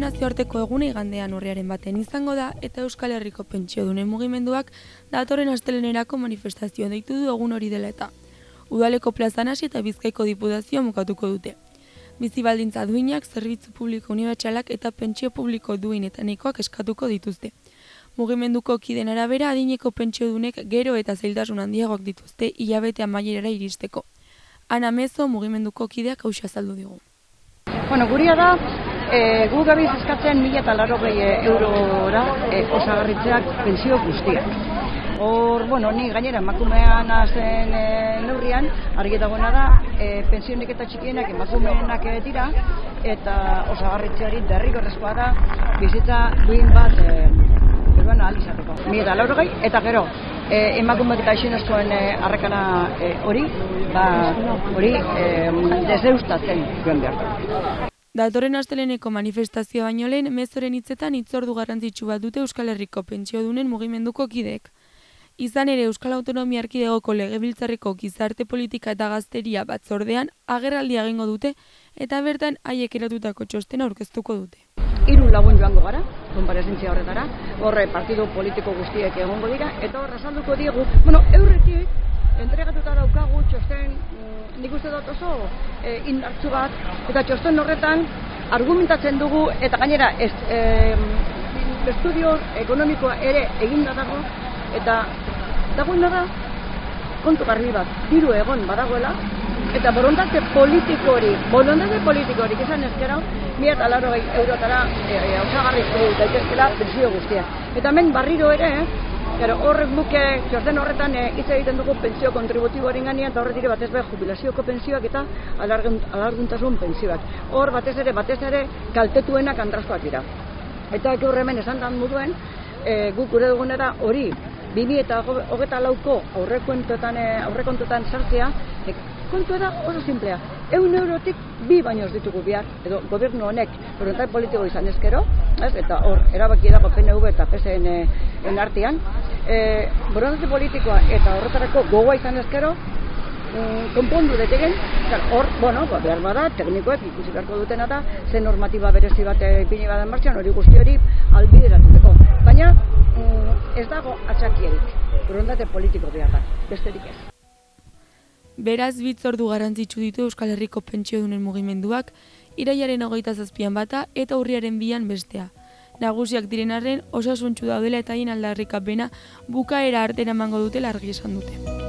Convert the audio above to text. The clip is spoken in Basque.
nazioarteko eguna igandean urriaren baten izango da eta Euskal Herriko pentsiodunen mugimenduak datorren astelehenerako manifestazio deitu du egun hori dela eta. Udaleko plazan hasi eta Bizkaiko Diputazioa mukatuko dute. Bizi baldintza duinak, zerbitzu publiko unibertsalak eta pentsio publiko duin eta nahikoak eskatuko dituzte. Mugimenduko kideen arabera adineko pentsiodunek gero eta zailtasun handiagoak dituzte hilabete amaierara iristeko. Ana Mezo mugimenduko kideak hauxe azaldu digu. Guria da, gu gabiz eskatzen 1.080 eurora osagarritzeak pentsio guztiak. Hor, ni gainera emakumean zen neurrian, argi dagoena da, pentsionik eta txikienak emakumeenak dira, eta osagarritzeari derrigorrezkoa da bizitza duin bat ahal izateko. 1.080 eta gero, emakumeak eta isenezkoen arrakana hori deseustatzen duen behar da. Datorren asteleheneko manifestazioa baino lehen, Mezoren hitzetan hitzordu garrantzitsu bat dute Euskal Herriko pentsiodunen mugimenduko kideek. Izan ere Euskal Autonomia Erkidegoko Legebiltzarreko Gizarte Politika eta Gazteria batzordean agerraldia egingo dute eta bertan haiek eratutako txostena aurkeztuko dute. 3 lagun joango gara, konparezentzia horretara, horre partidu politiko guztiek egongo dira, eta horre azalduko diegu, eurretik entregatuta daukagu txosten, nik uste dut oso indartsu bat, eta txosten horretan argumentatzen dugu, eta gainera estudio ekonomikoa ere eginda dago, eta dagoena da kontu garbi bat, diru egon badagoela, eta borondate politikorik izan ezkero, 1.080 eurotara osagarrizko daitezkela pentsio guztia. Eta hemen barriro ere, horrek buke, txosten horretan hitz egiten dugu pentsio kontributiboaren gainean, eta horretik batez ere jubilazioko pentsioak eta alarguntasun pentsioak. Hor batez ere kaltetuenak andrazkoak dira. Eta gaur hemen esan dan moduen, guk gure dugunera hori 2024ko aurrekontuetan sartzea, kontua da oso simplea. 100 eurotik 2 baino ez ditugu behar, edo gobernu honek borontate politiko izan ezkero, eta hor erabaki dago PNV eta PSN artean, borontate politikoa eta horretarako gogoa izan ezkero, konpondu detegen, hor, behar bada, teknikoek ikusi beharko dutena da, ze normatiba berezi bat ipini badan martxan, hori guzti hori albideratuteko. Baina ez dago atxakierik, borontate politiko behar da, besterik ez. Beraz, hitzordu garrantzitsu ditu Euskal Herriko pentsiodunen mugimenduak, irailaren 27an bata eta urriaren 2an bestea. Nagusiak diren arren, osasuntsu daudela eta haien aldarrikapena bukaera arte eramango dutela argi esan dute.